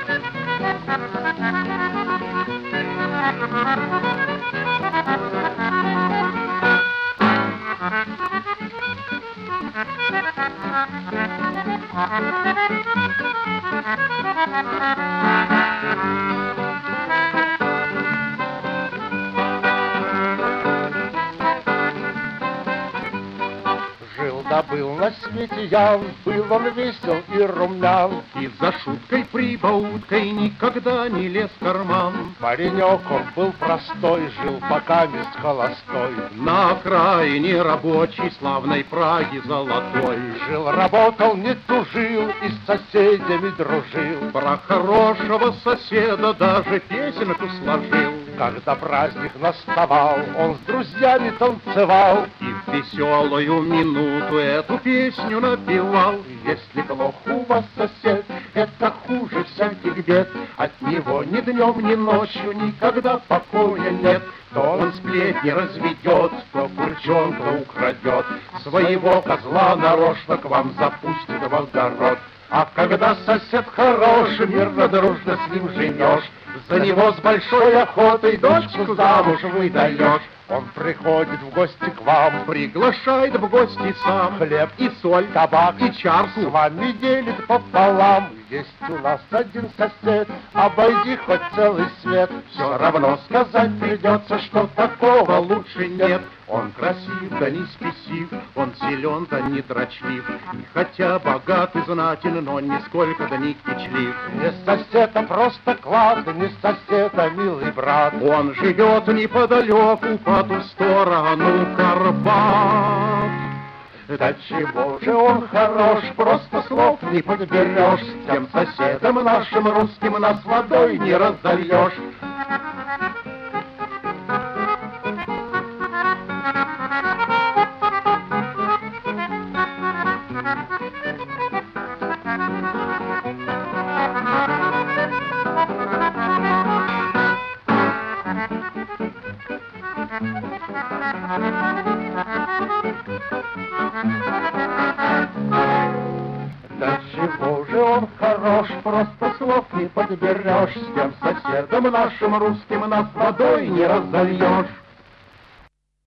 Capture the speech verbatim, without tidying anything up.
Да был на свете я, был он весел и румян, и за шуткой прибауткой никогда не лез в карман. Паренек он был простой, жил пока мест холостой, на окраине рабочей славной Праги золотой. Жил, работал, не тужил и с соседями дружил, про хорошего соседа даже песенку сложил. Когда праздник наставал, он с друзьями танцевал и в веселую минуту эту песню напевал. Если плохо у вас сосед, это хуже всяких бед. От него ни днем, ни ночью никогда покоя нет. То он сплетни разведет, то курчонка украдет, своего козла нарочно к вам запустит в огород. А когда сосед хороший, мирно дружно с ним живешь, за него с большой охотой дочку замуж выдаешь. Он приходит в гости к вам, приглашает в гости сам, хлеб и соль, табак и чарку с вами делит пополам. Есть у нас один сосед, обойди хоть целый свет, все равно сказать придется, что такого лучше нет. Он красив, да не спесив, он силен, да не дрочлив, и хотя богат и знатен, но нисколько да не кичлив. Не сосед, а просто клад, не сосед, а милый брат. Он живет неподалеку, по ту сторону Карпат. Да чего же он хорош, просто слов не подберешь. С тем соседом нашим русским нас водой не разольешь. Да чего же он хорош, просто слов не подберешь. С тем соседом нашим русским нас водой не разольешь.